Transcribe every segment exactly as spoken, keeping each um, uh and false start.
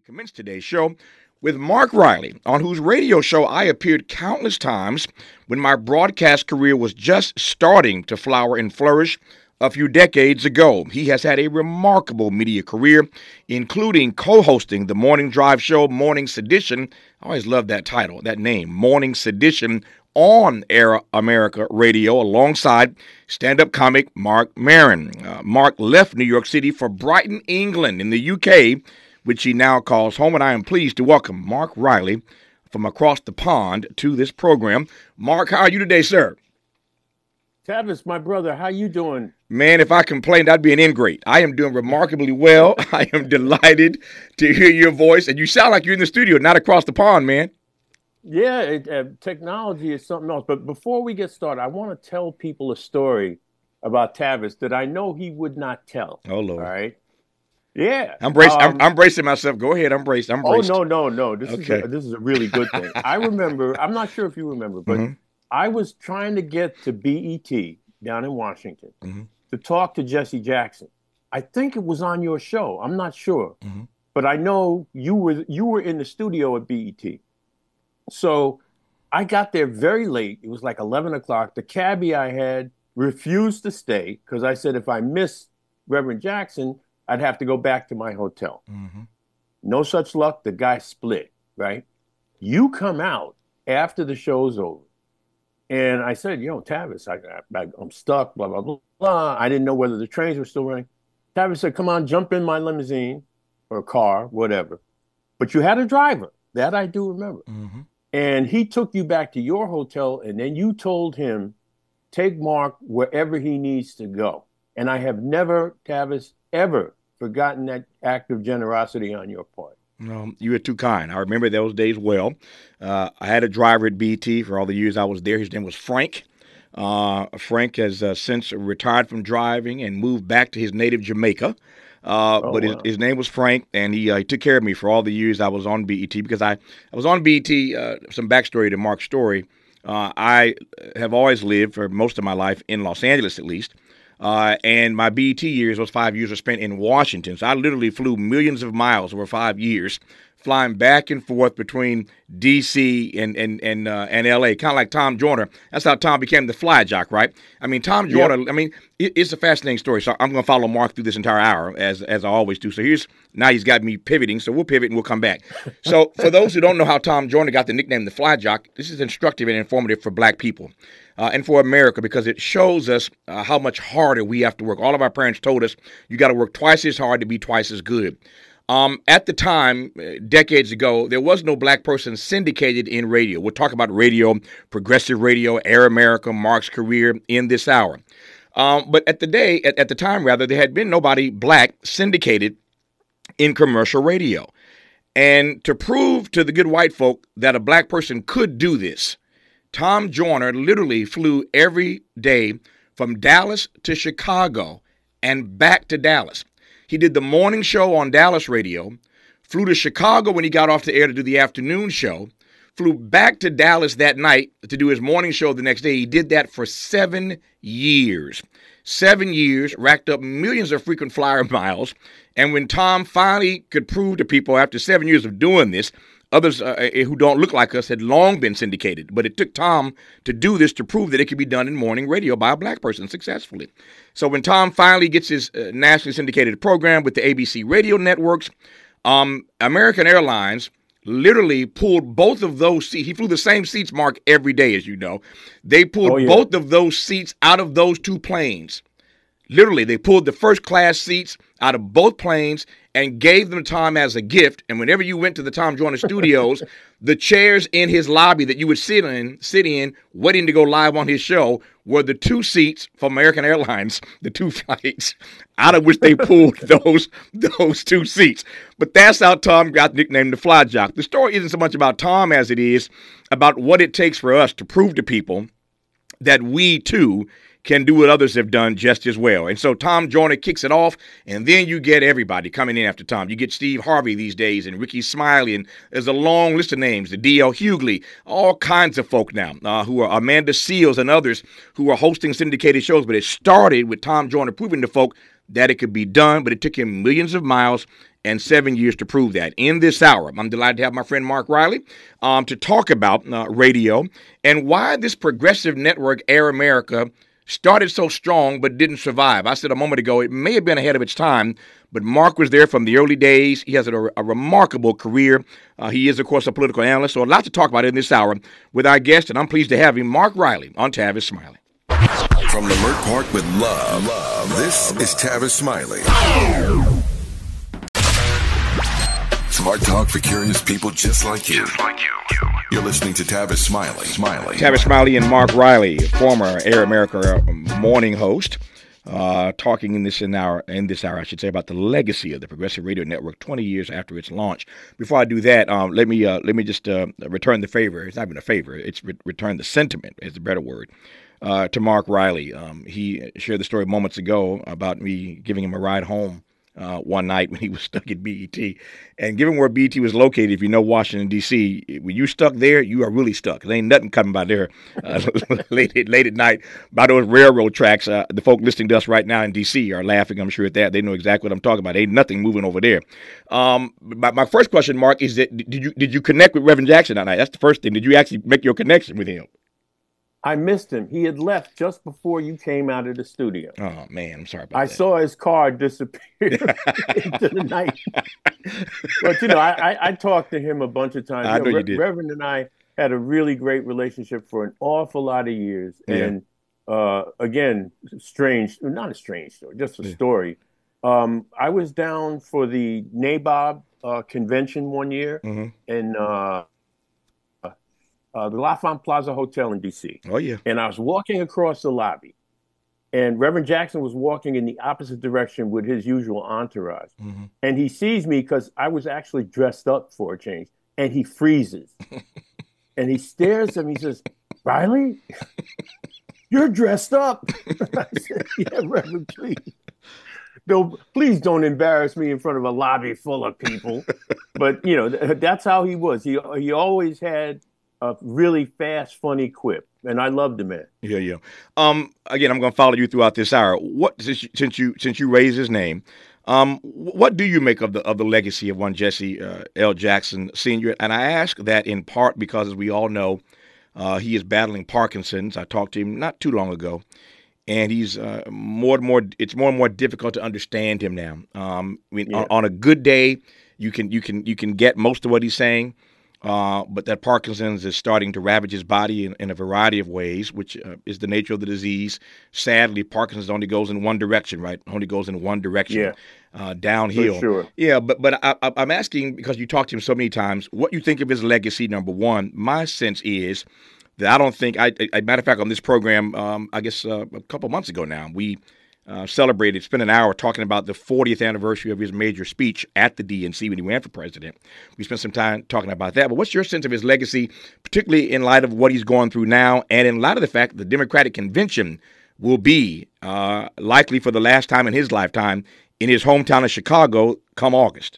Commence today's show with Mark Riley, on whose radio show I appeared countless times when my broadcast career was just starting to flower and flourish a few decades ago. He has had a remarkable media career, including co-hosting the morning drive show Morning Sedition. I always loved that title, that name, Morning Sedition, on Air America Radio, alongside stand-up comic Marc Maron. Uh, Mark left New York City for Brighton, England, in the U K, which he now calls home, and I am pleased to welcome Mark Riley from across the pond to this program. Mark, how are you today, sir? Tavis, my brother, how you doing? Man, if I complained, I'd be an ingrate. I am doing remarkably well. I am delighted to hear your voice, and you sound like you're in the studio, not across the pond, man. Yeah, it, uh, technology is something else. But before we get started, I want to tell people a story about Tavis that I know he would not tell. Oh, Lord. All right? Yeah. I'm bracing, um, I'm, I'm bracing myself. Go ahead. I'm braced. I'm braced. Oh, no, no, no. This, Okay. is a, this is a really good thing. I remember, I'm not sure if you remember, but Mhm. I was trying to get to B E T down in Washington Mhm. to talk to Jesse Jackson. I think it was on your show. I'm not sure. Mhm. But I know you were you were in the studio at B E T. So I got there very late. It was like eleven o'clock. The cabbie I had refused to stay because I said if I missed Reverend Jackson, I'd have to go back to my hotel. Mhm. No such luck. The guy split, right? You come out after the show's over. And I said, yo, Tavis, I, I, I'm stuck, blah, blah, blah, blah. I didn't know whether the trains were still running. Tavis said, come on, jump in my limousine or car, whatever. But you had a driver. That I do remember. Mhm. And he took you back to your hotel, and then you told him, take Mark wherever he needs to go. And I have never, Tavis, ever forgotten that act of generosity on your part. No, you were too kind. I remember those days well. Uh, I had a driver at B T for all the years I was there. His name was Frank. Uh, Frank has uh, since retired from driving and moved back to his native Jamaica. Uh, Oh, but his, wow. his name was Frank, and he, uh, he took care of me for all the years I was on B E T because I, I was on B E T. Uh, some backstory to Mark's story. Uh, I have always lived for most of my life in Los Angeles, at least. Uh, and my B E T years, those five years, were spent in Washington. So I literally flew millions of miles over five years, flying back and forth between D C and and and, uh, and L A, kind of like Tom Joyner. That's how Tom became the fly jock, right? I mean, Tom Joyner, Yep. I mean, it, it's a fascinating story. So I'm going to follow Mark through this entire hour, as as I always do. So here's, now he's got me pivoting, so we'll pivot and we'll come back. So for those who don't know how Tom Joyner got the nickname the fly jock, this is instructive and informative for black people. Uh, and for America, because it shows us uh, how much harder we have to work. All of our parents told us you got to work twice as hard to be twice as good. Um, at the time, uh, decades ago, there was no black person syndicated in radio. We'll talk about radio, progressive radio, Air America, Mark's career in this hour. Um, but at the day, at, at the time rather, there had been nobody black syndicated in commercial radio. And to prove to the good white folk that a black person could do this, Tom Joyner literally flew every day from Dallas to Chicago and back to Dallas. He did the morning show on Dallas radio, flew to Chicago when he got off the air to do the afternoon show, flew back to Dallas that night to do his morning show the next day. He did that for seven years. Seven years, racked up millions of frequent flyer miles. And when Tom finally could prove to people after seven years of doing this, others uh, who don't look like us had long been syndicated, but it took Tom to do this to prove that it could be done in morning radio by a black person successfully. So when Tom finally gets his uh, nationally syndicated program with the A B C radio networks, um, American Airlines literally pulled both of those seats. He flew the same seats, Mark, every day, as you know. They pulled Oh, yeah. both of those seats out of those two planes. Literally, they pulled the first class seats out of both planes and gave them to Tom as a gift. And whenever you went to the Tom Joyner studios, the chairs in his lobby that you would sit in, sit in, waiting to go live on his show, were the two seats from American Airlines, the two flights, out of which they pulled those those two seats. But that's how Tom got nicknamed the Fly Jock. The story isn't so much about Tom as it is about what it takes for us to prove to people that we too can do what others have done just as well. And so Tom Joyner kicks it off, and then you get everybody coming in after Tom. You get Steve Harvey these days, and Ricky Smiley, and there's a long list of names, the D L Hughley, all kinds of folk now, uh, who are Amanda Seals and others who are hosting syndicated shows. But it started with Tom Joyner proving to folk that it could be done, but it took him millions of miles and seven years to prove that. In this hour, I'm delighted to have my friend Mark Riley um, to talk about uh, radio and why this progressive network, Air America, started so strong but didn't survive. I said a moment ago, it may have been ahead of its time, but Mark was there from the early days. He has a, a remarkable career. Uh, he is, of course, a political analyst, so a lot to talk about in this hour with our guest, and I'm pleased to have him, Mark Riley, on Tavis Smiley. From Leimert Park with love, love, this is Tavis Smiley. Smart talk for curious people just like you. Just like you. You're listening to Tavis Smiley. Smiley. Tavis Smiley and Mark Riley, former Air America morning host, uh, talking in this in hour in this hour, I should say, about the legacy of the Progressive Radio Network twenty years after its launch. Before I do that, um, let me uh, let me just uh, return the favor. It's not even a favor. It's re- return the sentiment. Is a better word. Uh, to Mark Riley. Um, he shared the story moments ago about me giving him a ride home uh, one night when he was stuck at B E T. And given where B E T was located, if you know Washington, D C, when you stuck there, you are really stuck. There ain't nothing coming by there uh, late, at, late at night by those railroad tracks. Uh, the folk listening to us right now in D C are laughing, I'm sure, at that. They know exactly what I'm talking about. Ain't nothing moving over there. Um, my, my first question, Mark, is that did you did you connect with Reverend Jackson that night? That's the first thing. Did you actually make your connection with him? I missed him. He had left just before you came out of the studio. Oh, man, I'm sorry about I that. I saw his car disappear into the night. But, you know, I, I, I talked to him a bunch of times. I you know know, you did. Reverend and I had a really great relationship for an awful lot of years. Yeah. And, uh, again, strange, not a strange story, just a yeah. story. Um, I was down for the NABOB uh, convention one year, Mm-hmm. and uh, Uh, the L'Enfant Plaza Hotel in D C. Oh, yeah. And I was walking across the lobby, and Reverend Jackson was walking in the opposite direction with his usual entourage. Mm-hmm. And he sees me because I was actually dressed up for a change, and he freezes. And he stares at me and says, "Riley, you're dressed up." I said, "Yeah, Reverend, please. No, please don't embarrass me in front of a lobby full of people." But, you know, th- that's how he was. He, he always had a really fast, funny quip, and I loved the man. Yeah, yeah. Um, again, I'm going to follow you throughout this hour. What since you, since you since you raised his name, um, what do you make of the of the legacy of one Jesse uh, L. Jackson Senior? And I ask that in part because, as we all know, uh, he is battling Parkinson's. I talked to him not too long ago, and he's uh, more and more. It's more and more difficult to understand him now. Um, I mean, Yeah. on, on a good day, you can you can you can get most of what he's saying. Uh, but that Parkinson's is starting to ravage his body in, in a variety of ways, which uh, is the nature of the disease. Sadly, Parkinson's only goes in one direction, right? Only goes in one direction, Yeah. uh, downhill. For sure. Yeah, but but I, I, I'm asking, because you talked to him so many times, what you think of his legacy, number one. My sense is that I don't think, I, a matter of fact, on this program, um, I guess uh, a couple months ago now, we Uh, celebrated, spent an hour talking about the fortieth anniversary of his major speech at the D N C when he ran for president. We spent some time talking about that. But what's your sense of his legacy, particularly in light of what he's going through now and in light of the fact that the Democratic convention will be uh, likely for the last time in his lifetime in his hometown of Chicago come August?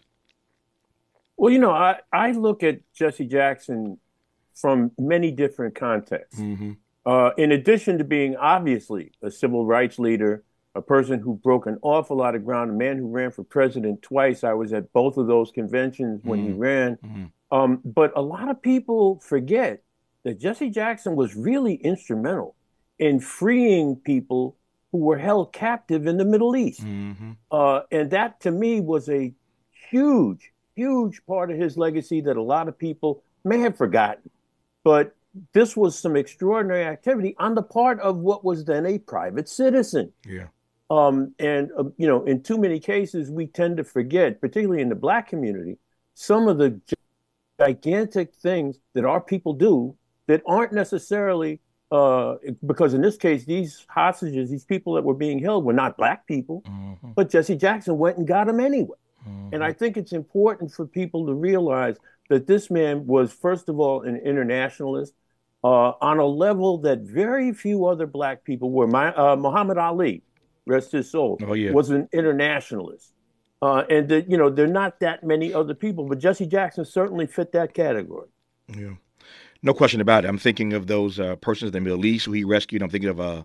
Well, you know, I, I look at Jesse Jackson from many different contexts. Mm-hmm. Uh, in addition to being obviously a civil rights leader, a person who broke an awful lot of ground, a man who ran for president twice. I was at both of those conventions when Mm-hmm. he ran. Mm-hmm. Um, but a lot of people forget that Jesse Jackson was really instrumental in freeing people who were held captive in the Middle East. Mm-hmm. Uh, and that, to me, was a huge, huge part of his legacy that a lot of people may have forgotten. But this was some extraordinary activity on the part of what was then a private citizen. Yeah. Um, and, uh, you know, in too many cases, we tend to forget, particularly in the Black community, some of the gigantic things that our people do that aren't necessarily, uh, because in this case, these hostages, these people that were being held were not Black people, Mm-hmm. but Jesse Jackson went and got them anyway. Mm-hmm. And I think it's important for people to realize that this man was, first of all, an internationalist uh, on a level that very few other Black people were. My, uh, Muhammad Ali, rest his soul, Oh, yeah. was an internationalist. Uh, and, that, you know, there are not that many other people, but Jesse Jackson certainly fit that category. Yeah. No question about it. I'm thinking of those uh, persons in the Middle East who he rescued. I'm thinking of uh,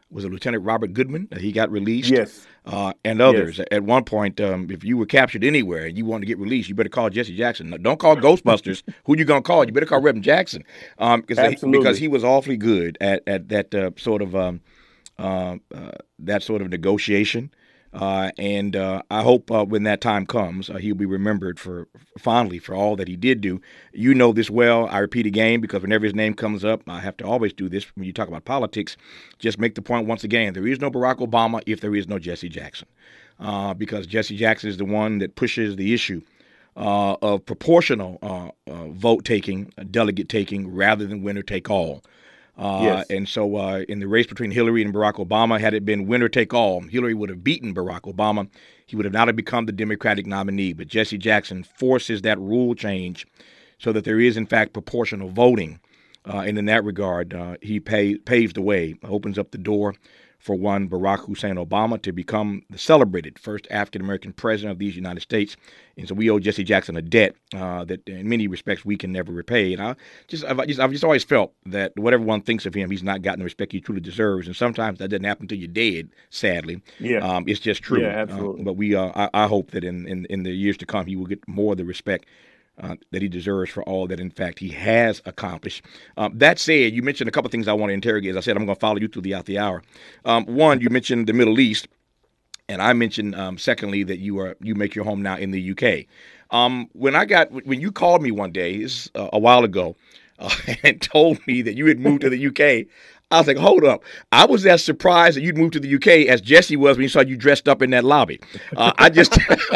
was it Lieutenant Robert Goodman? Uh, He got released. Yes. Uh, and others. Yes. At one point, um, if you were captured anywhere and you wanted to get released, you better call Jesse Jackson. No, don't call Ghostbusters. Who you gonna call? You better call Reverend Jackson, um, because Absolutely. because he was awfully good at at that uh, sort of um, uh, uh, that sort of negotiation. Uh, and uh, I hope uh, when that time comes, uh, he'll be remembered for fondly for all that he did do. You know this well. I repeat again because whenever his name comes up, I have to always do this when you talk about politics. Just make the point once again: there is no Barack Obama if there is no Jesse Jackson, uh, because Jesse Jackson is the one that pushes the issue uh, of proportional uh, uh, vote taking, uh, delegate taking, rather than winner take all. Uh, Yes. And so uh, in the race between Hillary and Barack Obama, had it been winner take all, Hillary would have beaten Barack Obama. He would have not have become the Democratic nominee. But Jesse Jackson forces that rule change so that there is, in fact, proportional voting. Uh, and in that regard, uh, he pay, paves the way, opens up the door for one Barack Hussein Obama to become the celebrated first African-American president of these United States. And so we owe Jesse Jackson a debt uh, that in many respects we can never repay. And I just, I've just, I've just always felt that whatever one thinks of him, he's not gotten the respect he truly deserves. And sometimes that doesn't happen until you're dead, sadly. Yeah. Um, it's just true. Yeah, absolutely. Uh, but we, uh, I, I hope that in, in, in the years to come, he will get more of the respect Uh, that he deserves for all that, in fact, he has accomplished. Um, that said, you mentioned a couple of things I want to interrogate. As I said, I'm going to follow you through the out the hour. Um, one, you mentioned the Middle East, and I mentioned, um, secondly, that you are you make your home now in the U K. Um, when I got when you called me one day, this, uh, a while ago, uh, and told me that you had moved to the U K, I was like, hold up. I was as surprised that you'd moved to the U K as Jesse was when he saw you dressed up in that lobby. Uh, I just,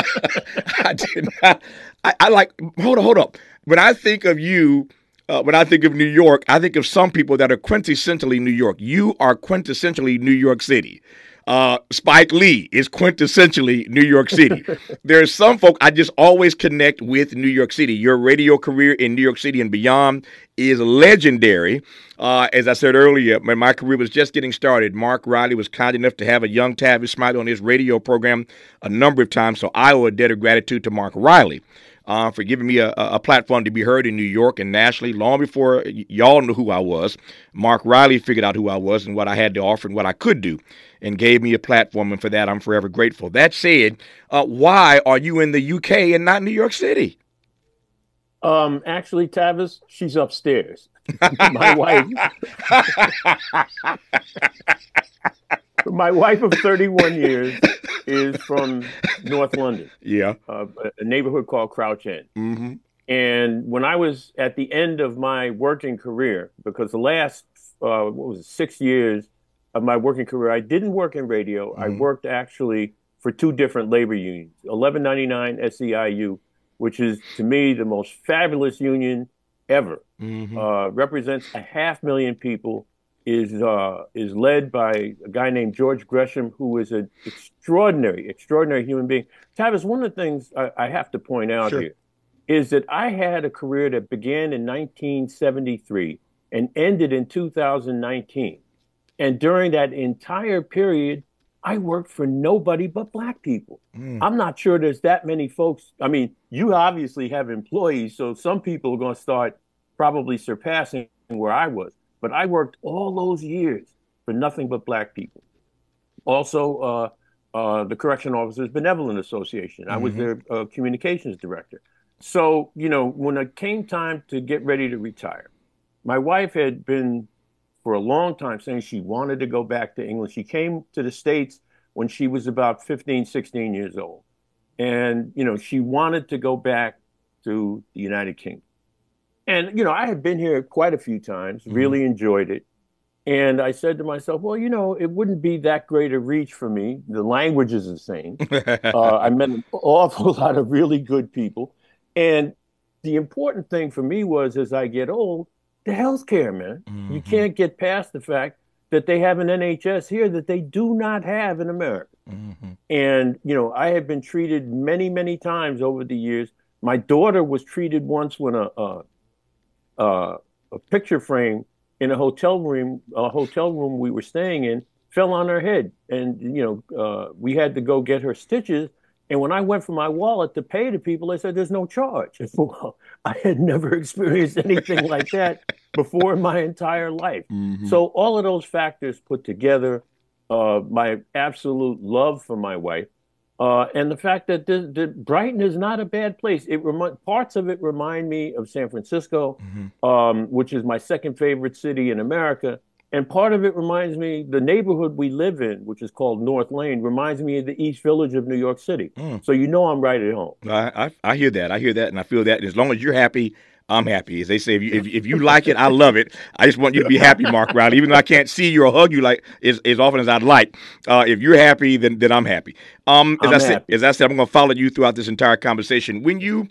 I did not, I, I like, hold on, hold up. When I think of you, uh, when I think of New York, I think of some people that are quintessentially New York. You are quintessentially New York City. Uh, Spike Lee is quintessentially New York City. There's some folk I just always connect with New York City. Your radio career in New York City and beyond is legendary. Uh, as I said earlier, when my career was just getting started, Mark Riley was kind enough to have a young Tavis Smiley on his radio program a number of times. So I owe a debt of gratitude to Mark Riley uh, for giving me a, a platform to be heard in New York and nationally. Long before y- y'all knew who I was, Mark Riley figured out who I was and what I had to offer and what I could do, and gave me a platform, and for that I'm forever grateful. That said, uh, why are you in the U K and not New York City? Um, actually, Tavis, she's upstairs. My wife, my wife of thirty-one years is from North London, Yeah. uh, a neighborhood called Crouch End. Mm-hmm. And when I was at the end of my working career, because the last, uh, what was it, six years of my working career, I didn't work in radio. I Mhm. worked actually for two different labor unions, eleven ninety-nine S E I U, which is to me the most fabulous union ever. Mm-hmm. Uh, represents a half million people, is uh, is led by a guy named George Gresham, who is an extraordinary, extraordinary human being. Tavis, one of the things I, I have to point out Sure. here is that I had a career that began in nineteen seventy-three and ended in two thousand nineteen. And during that entire period, I worked for nobody but Black people. Mm. I'm not sure there's that many folks. I mean, you obviously have employees, so some people are going to start probably surpassing where I was. But I worked all those years for nothing but Black people. Also, uh, uh, the Correction Officers Benevolent Association. I was Mhm. their uh, communications director. So, you know, when it came time to get ready to retire, my wife had been for a long time saying she wanted to go back to England. She came to the States when she was about fifteen, sixteen years old. And, you know, she wanted to go back to the United Kingdom. And, you know, I had been here quite a few times, Mhm. really enjoyed it. And I said to myself, well, you know, it wouldn't be that great a reach for me. The language is the same. Uh, I met an awful lot of really good people. And the important thing for me was, as I get old, the healthcare, man. You Mhm. can't get past the fact that they have an N H S here that they do not have in America. Mhm. And, you know, I have been treated many, many times over the years. My daughter was treated once when a, a, a, a picture frame in a hotel room, a hotel room we were staying in, fell on her head. And, you know, uh, we had to go get her stitches. And when I went for my wallet to pay the people, they said, there's no charge. Well, I had never experienced anything like that before in my entire life. Mhm. So all of those factors put together, uh, my absolute love for my wife, uh, and the fact that the, the Brighton is not a bad place. It remi- parts of it remind me of San Francisco, Mm-hmm. um, which is my second favorite city in America. And part of it reminds me, the neighborhood we live in, which is called North Lane, reminds me of the East Village of New York City. Mm. So you know I'm right at home. I, I I hear that. I hear that, and I feel that. And as long as you're happy, I'm happy. As they say, if you if, if you like it, I love it. I just want you to be happy, Mark Riley. Even though I can't see you or hug you like as, as often as I'd like, uh, if you're happy, then then I'm happy. Um, as I'm I said, happy. as I said, I'm going to follow you throughout this entire conversation. When you,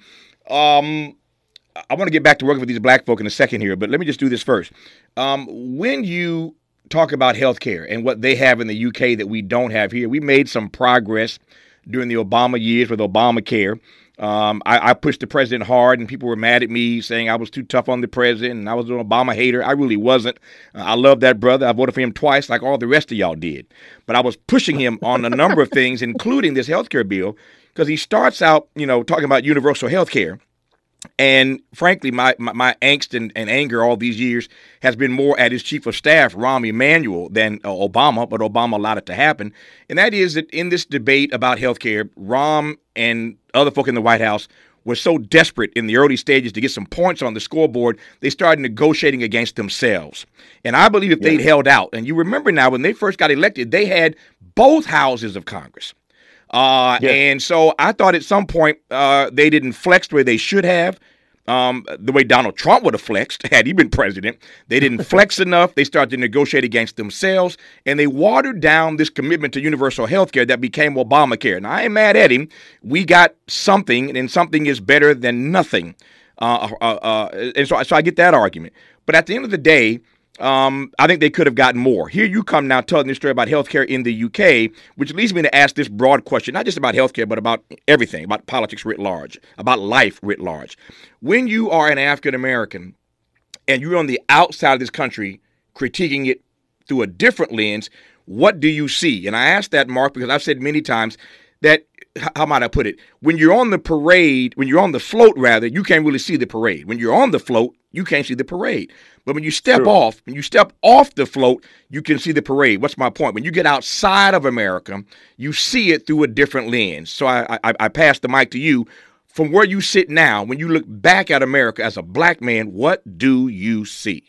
um, I want to get back to working with these black folk in a second here, but let me just do this first. Um, when you talk about healthcare and what they have in the U K that we don't have here, we made some progress during the Obama years with Obamacare. Um, I, I pushed the president hard, and people were mad at me, saying I was too tough on the president and I was an Obama hater. I really wasn't. Uh, I love that brother. I voted for him twice, like all the rest of y'all did. But I was pushing him on a number of things, including this healthcare bill, because he starts out, you know, talking about universal healthcare. And frankly, my, my, my angst and, and anger all these years has been more at his chief of staff, Rahm Emanuel, than uh, Obama, but Obama allowed it to happen. And that is that in this debate about health care, Rahm and other folk in the White House were so desperate in the early stages to get some points on the scoreboard, they started negotiating against themselves. And I believe if Yeah. they'd held out, and you remember now when they first got elected, they had both houses of Congress. Uh, Yeah. And so I thought at some point uh, they didn't flex the way they should have, um, the way Donald Trump would have flexed had he been president. They didn't flex enough. They started to negotiate against themselves, and they watered down this commitment to universal health care that became Obamacare. Now, I ain't mad at him. We got something, and something is better than nothing. Uh, uh, uh, and so, so I get that argument. But at the end of the day, Um, I think they could have gotten more. Here you come now telling this story about healthcare in the U K, which leads me to ask this broad question, not just about healthcare, but about everything, about politics writ large, about life writ large. When you are an African American and you're on the outside of this country critiquing it through a different lens, what do you see? And I ask that, Mark, because I've said many times that, how might I put it? When you're on the parade, when you're on the float, rather, you can't really see the parade. When you're on the float, you can't see the parade. But when you step Sure. off, when you step off the float, you can see the parade. What's my point? When you get outside of America, you see it through a different lens. So I, I, I pass the mic to you. From where you sit now, when you look back at America as a black man, what do you see?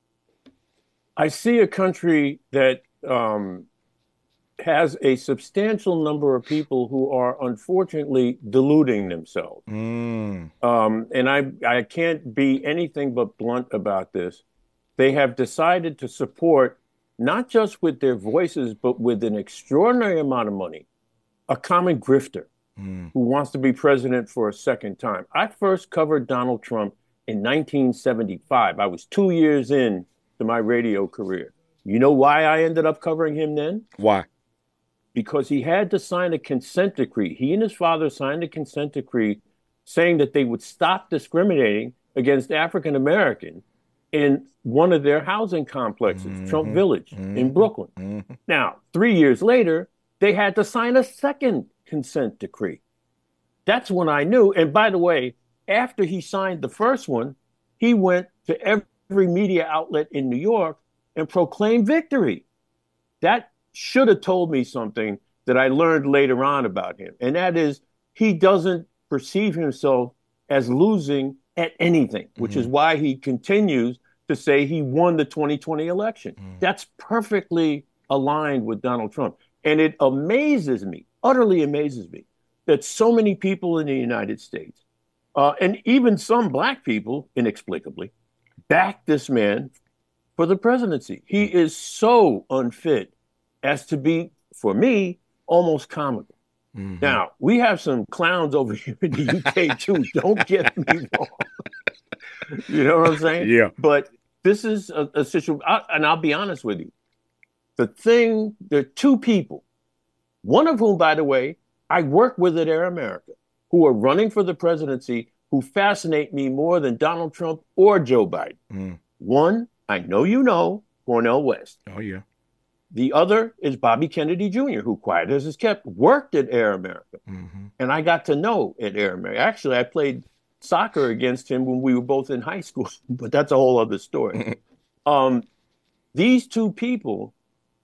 I see a country that um, has a substantial number of people who are unfortunately deluding themselves. Mm. Um, and I, I can't be anything but blunt about this. They have decided to support, not just with their voices, but with an extraordinary amount of money, a common grifter Mm. who wants to be president for a second time. I first covered Donald Trump in nineteen seventy-five. I was two years in to my radio career. You know why I ended up covering him then? Why? Because he had to sign a consent decree. He and his father signed a consent decree saying that they would stop discriminating against African Americans in one of their housing complexes, Mm-hmm. Trump Village Mm-hmm. in Brooklyn. Mm-hmm. Now, three years later, they had to sign a second consent decree. That's when I knew. And by the way, after he signed the first one, he went to every media outlet in New York and proclaimed victory. That should have told me something that I learned later on about him. And that is, he doesn't perceive himself as losing at anything, which Mm-hmm. is why he continues to say he won the twenty twenty election. Mm-hmm. That's perfectly aligned with Donald Trump. And it amazes me, utterly amazes me, that so many people in the United States, uh, and even some black people, inexplicably, back this man for the presidency. He is so unfit as to be, for me, almost comical. Mm-hmm. Now, we have some clowns over here in the U K too. Don't get me wrong. You know what I'm saying? Yeah. But this is a, a situation, I, and I'll be honest with you. The thing, there are two people, one of whom, by the way, I work with at Air America, who are running for the presidency, who fascinate me more than Donald Trump or Joe Biden. Mm. One, I know you know, Cornel West. Oh, yeah. The other is Bobby Kennedy Junior, who, quiet as is kept, worked at Air America. Mm-hmm. And I got to know at Air America. Actually, I played soccer against him when we were both in high school, but that's a whole other story. um, these two people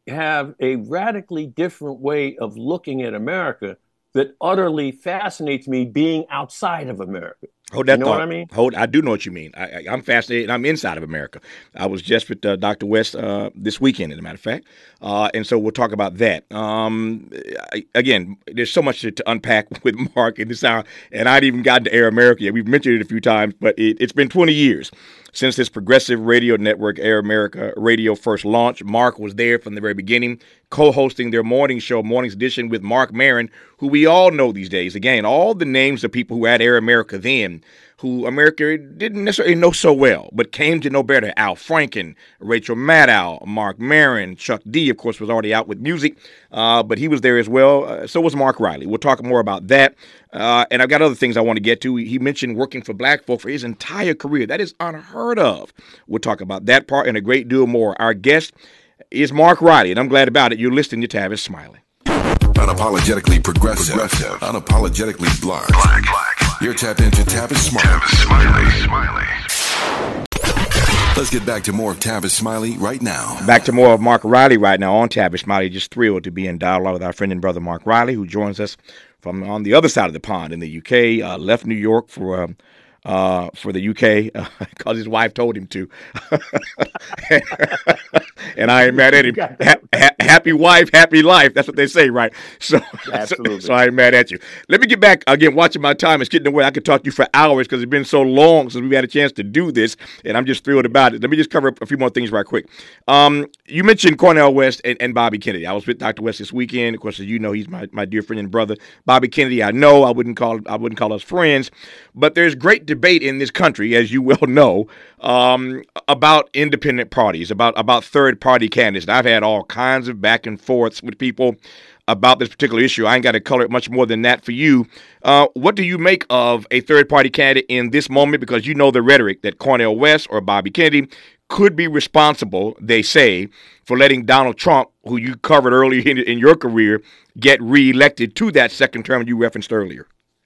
have a radically different way of looking at America that utterly fascinates me being outside of America. Hold that You know thought. what I mean? Hold. I do know what you mean. I, I, I'm fascinated. I'm inside of America. I was just with uh, Doctor West uh, this weekend, as a matter of fact, uh, and so we'll talk about that. Um, I, again, there's so much to, to unpack with Mark in this hour, and I hadn't even gotten to Air America yet. We've mentioned it a few times, but it, it's been twenty years since this progressive radio network, Air America Radio, first launched. Mark was there from the very beginning, co-hosting their morning show, Morning's Edition, with Mark Maron, who we all know these days. Again, all the names of people who had Air America then, who America didn't necessarily know so well, but came to know better. Al Franken, Rachel Maddow, Mark Maron, Chuck D, of course, was already out with music, uh, but he was there as well. Uh, so was Mark Riley. We'll talk more about that. Uh, and I've got other things I want to get to. He mentioned working for black folk for his entire career. That is unheard of. We'll talk about that part and a great deal more. Our guest is Mark Riley, and I'm glad about it. You're listening to Tavis Smiley. Unapologetically progressive, progressive. Unapologetically black. black. black. You're tapped into Tavis Smiley. Tavis Smiley. Smiley. Let's get back to more of Tavis Smiley right now. Back to more of Mark Riley right now on Tavis Smiley. Just thrilled to be in dialogue with our friend and brother Mark Riley, who joins us from on the other side of the pond in the U K. Uh, left New York for um, uh, for the U K because uh, his wife told him to. And I ain't mad at him. Ha- ha- happy wife, happy life. That's what they say, right? So, Absolutely. So, so I ain't mad at you. Let me get back again. Watching my time is getting away. I could talk to you for hours because it's been so long since we've had a chance to do this, and I'm just thrilled about it. Let me just cover a few more things right quick. Um, you mentioned Cornel West and, and Bobby Kennedy. I was with Doctor West this weekend. Of course, as you know, he's my, my dear friend and brother. Bobby Kennedy, I know I wouldn't call I wouldn't call us friends, but there's great debate in this country, as you well know, um, about independent parties, about about third party candidates. And I've had all kinds of back and forths with people about this particular issue. I ain't got to color it much more than that for you. Uh, what do you make of a third party candidate in this moment? Because you know the rhetoric that Cornel West or Bobby Kennedy could be responsible, they say, for letting Donald Trump, who you covered earlier in, in your career, get reelected to that second term you referenced earlier.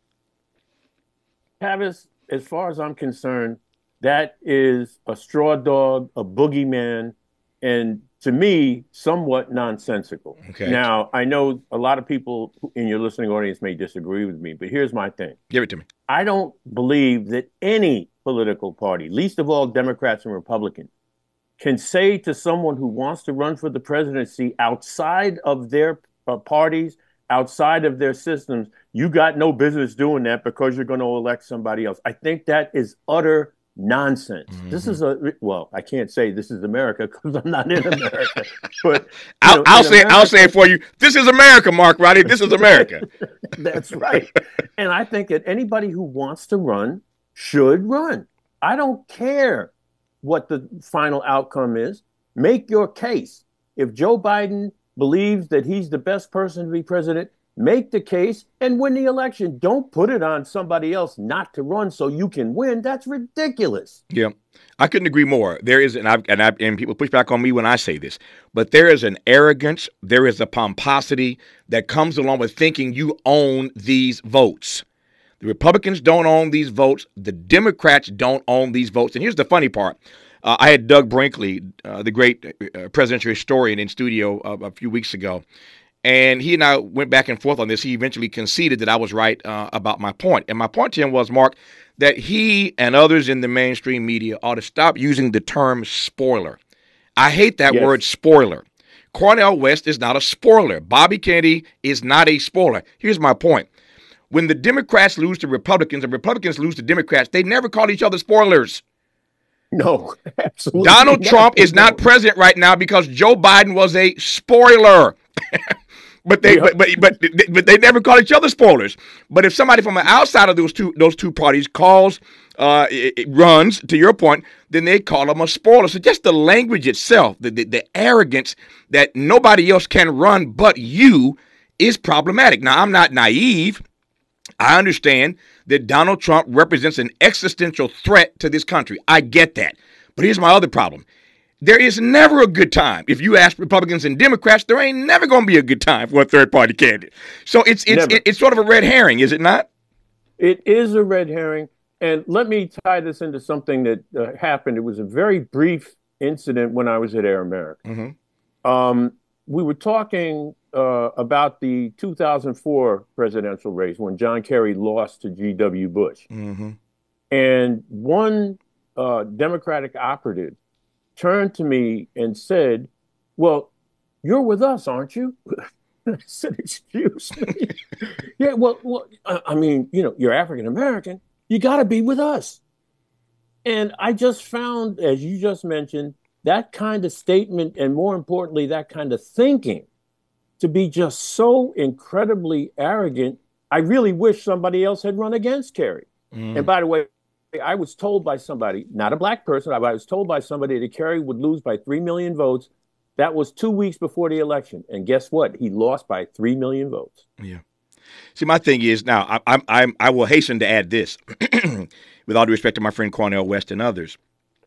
Tavis, as far as I'm concerned, that is a straw dog, a boogeyman, and to me, somewhat nonsensical. Okay. Now, I know a lot of people in your listening audience may disagree with me, but here's my thing. Give it to me. I don't believe that any political party, least of all Democrats and Republicans, can say to someone who wants to run for the presidency outside of their uh, parties, outside of their systems, you got no business doing that because you're going to elect somebody else. I think that is utter nonsense. Mm-hmm. This is a well, I can't say this is America because I'm not in America. But I'll, know, I'll say America, I'll say it for you. This is America, Mark Riley. This is America. That's right. And I think that anybody who wants to run should run. I don't care what the final outcome is. Make your case. If Joe Biden believes that he's the best person to be president, make the case and win the election. Don't put it on somebody else not to run so you can win. That's ridiculous. Yeah, I couldn't agree more. There is, and, I've, and, I've, and people push back on me when I say this, but there is an arrogance, there is a pomposity that comes along with thinking you own these votes. The Republicans don't own these votes. The Democrats don't own these votes. And here's the funny part. Uh, I had Doug Brinkley, uh, the great uh, presidential historian, in studio uh, a few weeks ago. And he and I went back and forth on this. He eventually conceded that I was right uh, about my point. And my point to him was, Mark, that he and others in the mainstream media ought to stop using the term spoiler. I hate that yes. word spoiler. Cornel West is not a spoiler. Bobby Kennedy is not a spoiler. Here's my point. When the Democrats lose to Republicans and Republicans lose to Democrats, they never call each other spoilers. No, absolutely. Donald not. Trump is not president right now because Joe Biden was a spoiler. But they, yeah. but, but, but, but they never call each other spoilers. But if somebody from outside of those two those two parties calls, uh, it, it runs, to your point, then they call them a spoiler. So just the language itself, the, the the arrogance that nobody else can run but you, is problematic. Now, I'm not naive. I understand that Donald Trump represents an existential threat to this country. I get that. But here's my other problem. There is never a good time. If you ask Republicans and Democrats, there ain't never going to be a good time for a third-party candidate. So it's it's it, it's sort of a red herring, is it not? It is a red herring. And let me tie this into something that uh, happened. It was a very brief incident when I was at Air America. Mm-hmm. Um, we were talking uh, about the two thousand four presidential race when John Kerry lost to G W. Bush. Mm-hmm. And one uh, Democratic operative turned to me and said, well, you're with us, aren't you? I said, excuse me. yeah, well, well, I mean, you know, you're African American. You got to be with us. And I just found, as you just mentioned, that kind of statement, and more importantly, that kind of thinking, to be just so incredibly arrogant. I really wish somebody else had run against Kerry. Mm. And by the way, I was told by somebody, not a black person, I was told by somebody that Kerry would lose by three million votes. That was two weeks before the election. And guess what? He lost by three million votes. Yeah. See, my thing is now, I, I, I, I will hasten to add this, with all due respect to my friend Cornel West and others.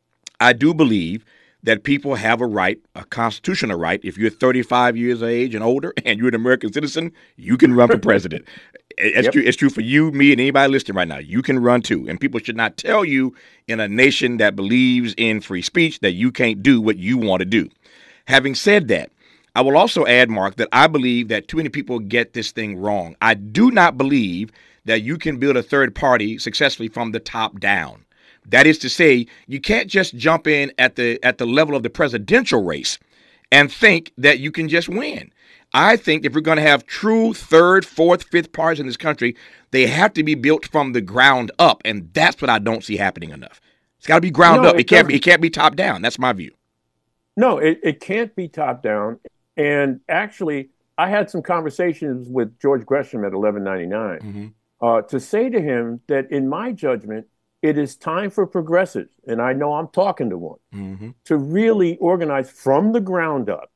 I do believe that people have a right, a constitutional right. If you're thirty-five years of age and older and you're an American citizen, you can run for president. It's, yep. true, it's true for you, me, and anybody listening right now. You can run too. And people should not tell you in a nation that believes in free speech that you can't do what you want to do. Having said that, I will also add, Mark, that I believe that too many people get this thing wrong. I do not believe that you can build a third party successfully from the top down. That is to say, you can't just jump in at the at the level of the presidential race and think that you can just win. I think if we're going to have true third, fourth, fifth parties in this country, they have to be built from the ground up, and that's what I don't see happening enough. It's got to be ground no, up. It, it can't be. It can't be top down. That's my view. No, it, it can't be top down. And actually, I had some conversations with George Gresham at eleven ninety-nine mm-hmm. uh, to say to him that, in my judgment, it is time for progressives, and I know I'm talking to one, mm-hmm. to really organize from the ground up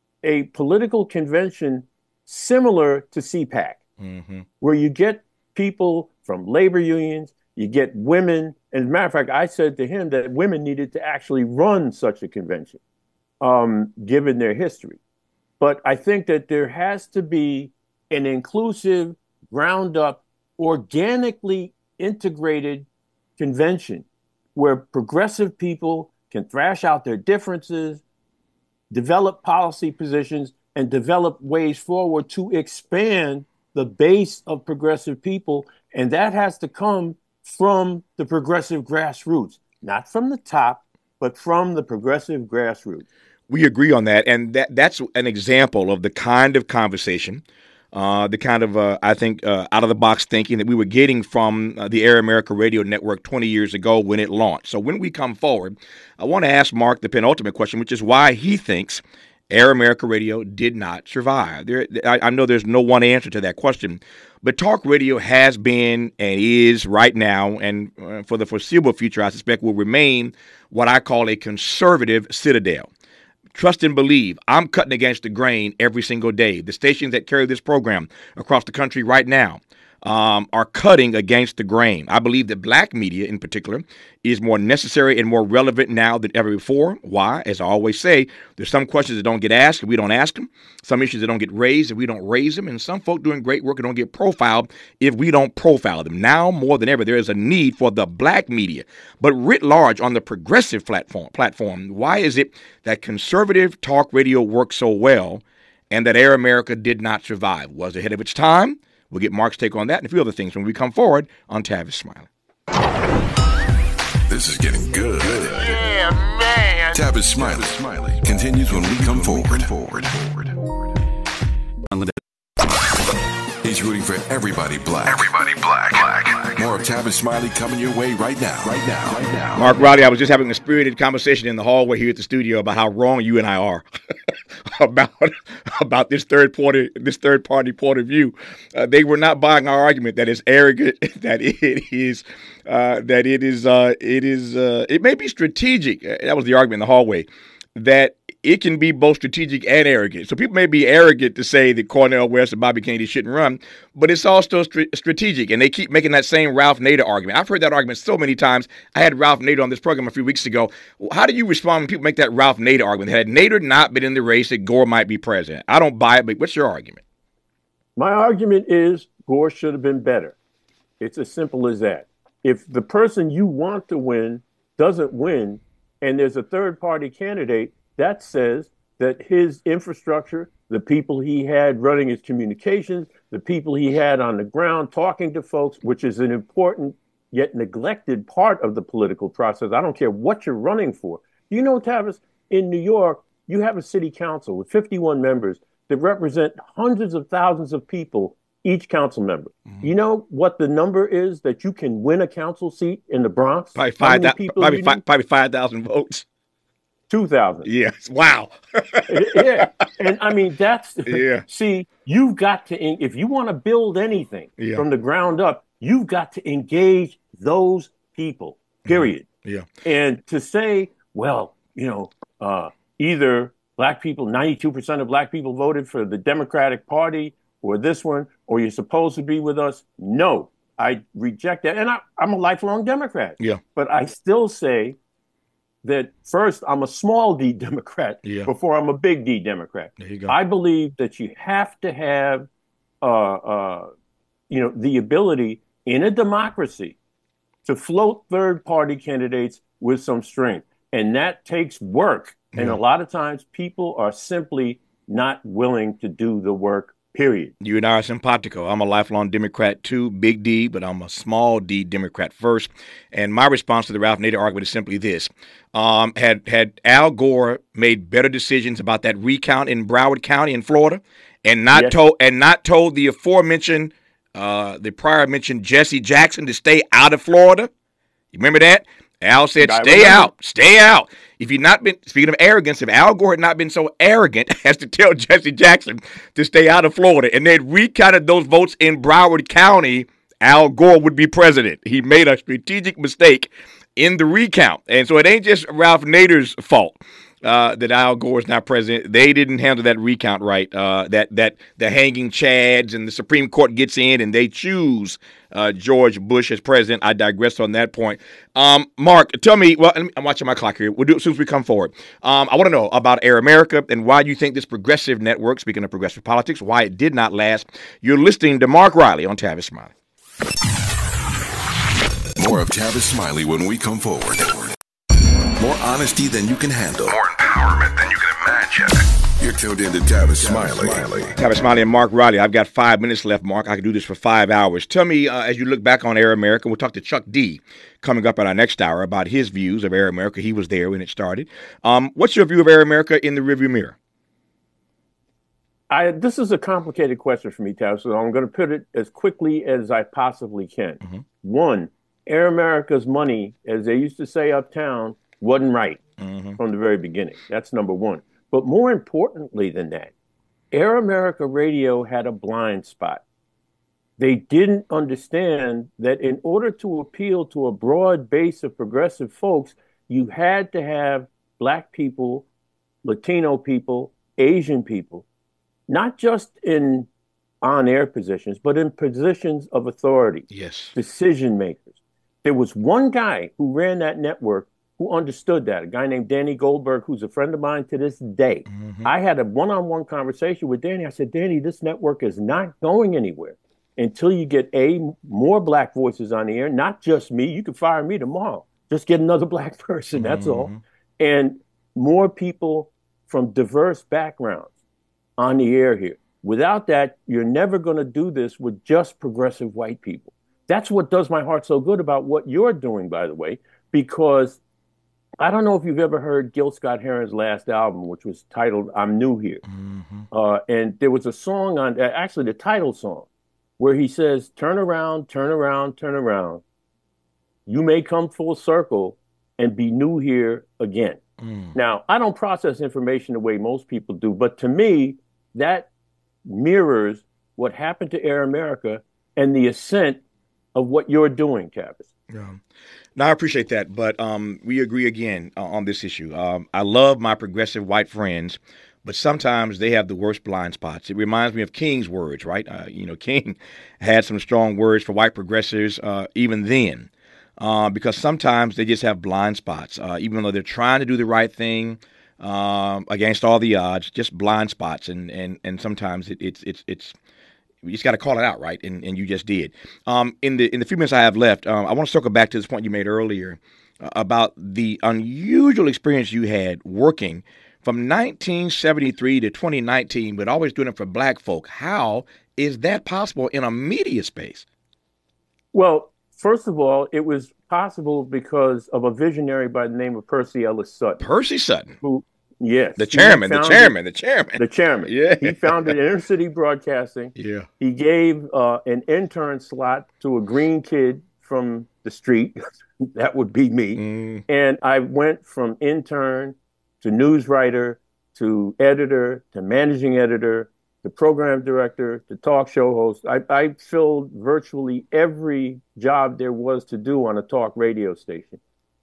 a political convention similar to C PAC, mm-hmm. where you get people from labor unions, you get women. As a matter of fact, I said to him that women needed to actually run such a convention, um, given their history. But I think that there has to be an inclusive, ground up, organically integrated convention where progressive people can thrash out their differences, develop policy positions, and develop ways forward to expand the base of progressive people. And that has to come from the progressive grassroots, not from the top, but from the progressive grassroots. We agree on that. And that that's an example of the kind of conversation, uh, the kind of, uh, I think, uh, out-of-the-box thinking that we were getting from uh, the Air America Radio Network twenty years ago when it launched. So when we come forward, I want to ask Mark the penultimate question, which is why he thinks Air America Radio did not survive. There, I, I know there's no one answer to that question, but talk radio has been and is right now, and uh, for the foreseeable future, I suspect will remain what I call a conservative citadel. Trust and believe. I'm cutting against the grain every single day. The stations that carry this program across the country right now um, are cutting against the grain. I believe that black media in particular is more necessary and more relevant now than ever before. Why? As I always say, there's some questions that don't get asked and we don't ask them. Some issues that don't get raised and we don't raise them. And some folk doing great work that don't get profiled if we don't profile them. Now more than ever, there is a need for the black media. But writ large on the progressive platform, platform, why is it that conservative talk radio works so well and that Air America did not survive? Was it ahead of its time? We'll get Mark's take on that and a few other things when we come forward on Tavis Smiley. This is getting good. Yeah, man. Tavis Smiley. Smiley continues when we come forward. forward. He's rooting for everybody black. Everybody black. black. More of Tavis Smiley coming your way right now. Right now. Right now. Mark Riley, I was just having a spirited conversation in the hallway here at the studio about how wrong you and I are about about this third party this third party point of view. Uh, they were not buying our argument that it's arrogant, that it is uh, that it is uh, it is uh, it may be strategic. That was the argument in the hallway. That it can be both strategic and arrogant. So people may be arrogant to say that Cornel West and Bobby Kennedy shouldn't run, but it's also st- strategic. And they keep making that same Ralph Nader argument. I've heard that argument so many times. I had Ralph Nader on this program a few weeks ago. How do you respond when people make that Ralph Nader argument? Had Nader not been in the race, that Gore might be president? I don't buy it, but what's your argument? My argument is Gore should have been better. It's as simple as that. If the person you want to win doesn't win, and there's a third party candidate, that says that his infrastructure, the people he had running his communications, the people he had on the ground talking to folks, which is an important yet neglected part of the political process. I don't care what you're running for. You know, Tavis, in New York, you have a city council with fifty-one members that represent hundreds of thousands of people, each council member. Mm-hmm. You know what the number is that you can win a council seat in the Bronx? Probably five thousand. Probably, five, probably five thousand votes. Two thousand. Yes. Wow. Yeah. And I mean, that's, yeah. See, you've got to, if you want to build anything yeah. from the ground up, you've got to engage those people, period. Mm-hmm. Yeah. And to say, well, you know, uh, either black people, ninety-two percent of black people voted for the Democratic Party or this one, or you're supposed to be with us. No, I reject that. And I, I'm a lifelong Democrat. Yeah. But I still say that first, I'm a small D Democrat yeah. before I'm a big D Democrat. There you go. I believe that you have to have, uh, uh, you know, the ability in a democracy to float third-party candidates with some strength. And that takes work. Yeah. And a lot of times people are simply not willing to do the work, period. You and I are simpatico. I'm a lifelong Democrat too, big D, but I'm a small D Democrat first. And my response to the Ralph Nader argument is simply this. Um, had, had Al Gore made better decisions about that recount in Broward County in Florida and not yes. told and not told the aforementioned, uh, the prior mentioned Jesse Jackson to stay out of Florida? You remember that? Al said, stay out, stay out. If you'd not been, speaking of arrogance, if Al Gore had not been so arrogant as to tell Jesse Jackson to stay out of Florida and they'd recounted those votes in Broward County, Al Gore would be president. He made a strategic mistake in the recount. And so it ain't just Ralph Nader's fault uh, that Al Gore is not president. They didn't handle that recount right. Uh, that that the hanging chads and the Supreme Court gets in and they choose uh, George Bush as president. I digress on that point. Um, Mark, tell me, well, I'm watching my clock here. We'll do it as soon as we come forward. Um, I want to know about Air America and why you think this progressive network, speaking of progressive politics, why it did not last. You're listening to Mark Riley on Tavis Smiley. More of Tavis Smiley when we come forward. More honesty than you can handle. More empowerment than you can imagine. You're tuned in to Tavis Smiley. Tavis Smiley and Mark Riley. I've got five minutes left, Mark. I can do this for five hours. Tell me, uh, as you look back on Air America, we'll talk to Chuck D coming up in our next hour about his views of Air America. He was there when it started. Um, what's your view of Air America in the rearview mirror? I, this is a complicated question for me, Tavis, so I'm going to put it as quickly as I possibly can. Mm-hmm. One, Air America's money, as they used to say uptown, wasn't right mm-hmm. from the very beginning. That's number one. But more importantly than that, Air America Radio had a blind spot. They didn't understand that in order to appeal to a broad base of progressive folks, you had to have Black people, Latino people, Asian people, not just in on-air positions, but in positions of authority, yes, decision makers. There was one guy who ran that network who understood that, a guy named Danny Goldberg, who's a friend of mine to this day. Mm-hmm. I had a one-on-one conversation with Danny. I said, Danny, this network is not going anywhere until you get, A, more Black voices on the air, not just me. You can fire me tomorrow. Just get another Black person, that's mm-hmm. all. And more people from diverse backgrounds on the air here. Without that, you're never going to do this with just progressive white people. That's what does my heart so good about what you're doing, by the way, because I don't know if you've ever heard Gil Scott-Heron's last album, which was titled I'm New Here. Mm-hmm. Uh, and there was a song on, actually the title song, where he says, turn around, turn around, turn around. You may come full circle and be new here again. Mm. Now, I don't process information the way most people do, but to me, that mirrors what happened to Air America and the ascent of what you're doing, Tavis. Yeah. No, I appreciate that, but um, we agree again uh, on this issue. Um, I love my progressive white friends, but sometimes they have the worst blind spots. It reminds me of King's words, right? Uh, you know, King had some strong words for white progressives uh, even then, uh, because sometimes they just have blind spots, uh, even though they're trying to do the right thing um, against all the odds, just blind spots, and and and sometimes it, it's it's it's. You just got to call it out, right? And and you just did. Um, in the in the few minutes I have left, um, I want to circle back to this point you made earlier uh, about the unusual experience you had working from nineteen seventy-three to twenty nineteen, but always doing it for black folk. How is that possible in a media space? Well, first of all, it was possible because of a visionary by the name of Percy Ellis Sutton. Percy Sutton. Who, yes. The chairman, the chairman, the chairman. The chairman. Yeah. He founded Inner City Broadcasting. Yeah. He gave uh, an intern slot to a green kid from the street. That would be me. Mm. And I went from intern to news writer to editor to managing editor to program director to talk show host. I, I filled virtually every job there was to do on a talk radio station.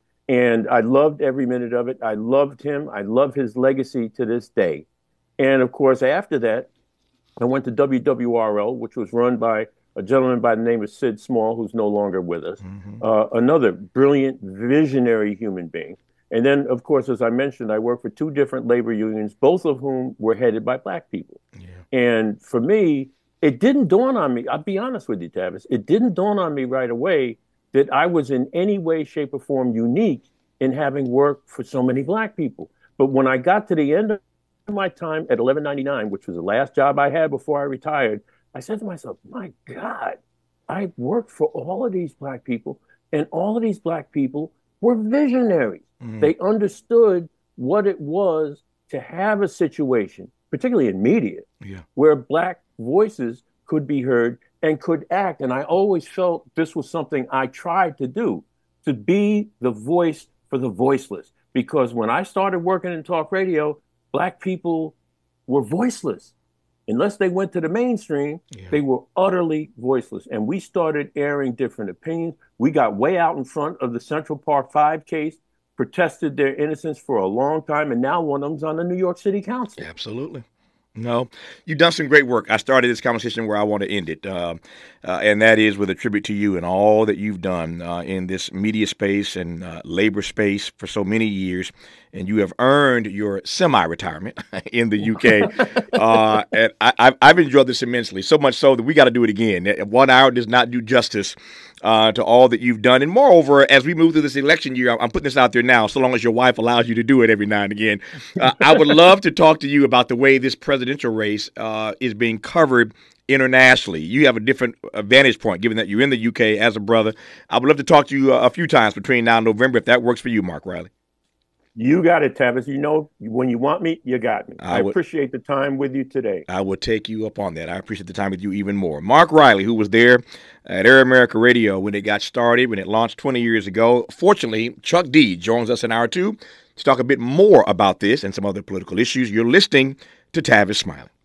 And I loved every minute of it. I loved him. I love his legacy to this day. And of course, after that, I went to W W R L, which was run by a gentleman by the name of Sid Small, who's no longer with us, mm-hmm. uh, another brilliant, visionary human being. And then, of course, as I mentioned, I worked for two different labor unions, both of whom were headed by black people. Yeah. And for me, it didn't dawn on me, I'll be honest with you, Tavis, it didn't dawn on me right away that I was in any way, shape, or form unique in having worked for so many black people. But when I got to the end of my time at eleven ninety-nine, which was the last job I had before I retired, I said to myself, my God, I worked for all of these black people, and all of these black people were visionaries. Mm. They understood what it was to have a situation, particularly in media, yeah. where black voices could be heard and could act. And I always felt this was something I tried to do, to be the voice for the voiceless. Because when I started working in talk radio, black people were voiceless. Unless they went to the mainstream, yeah. they were utterly voiceless. And we started airing different opinions. We got way out in front of the Central Park Five case, protested their innocence for a long time, and now one of them's on the New York City Council. Absolutely. No, you've done some great work. I started this conversation where I want to end it, uh, uh, and that is with a tribute to you and all that you've done uh, in this media space and uh, labor space for so many years. And you have earned your semi-retirement in the U K. uh, and I, I've enjoyed this immensely, so much so that we got to do it again. One hour does not do justice uh, to all that you've done. And moreover, as we move through this election year, I'm putting this out there now, so long as your wife allows you to do it every now and again. Uh, I would love to talk to you about the way this presidential race uh, is being covered internationally. You have a different vantage point, given that you're in the U K as a brother. I would love to talk to you a few times between now and November, if that works for you, Mark Riley. You got it, Tavis. You know, when you want me, you got me. I, I would, appreciate the time with you today. I will take you up on that. I appreciate the time with you even more. Mark Riley, who was there at Air America Radio when it got started, when it launched twenty years ago. Fortunately, Chuck D joins us in hour two to talk a bit more about this and some other political issues. You're listening to Tavis Smiley.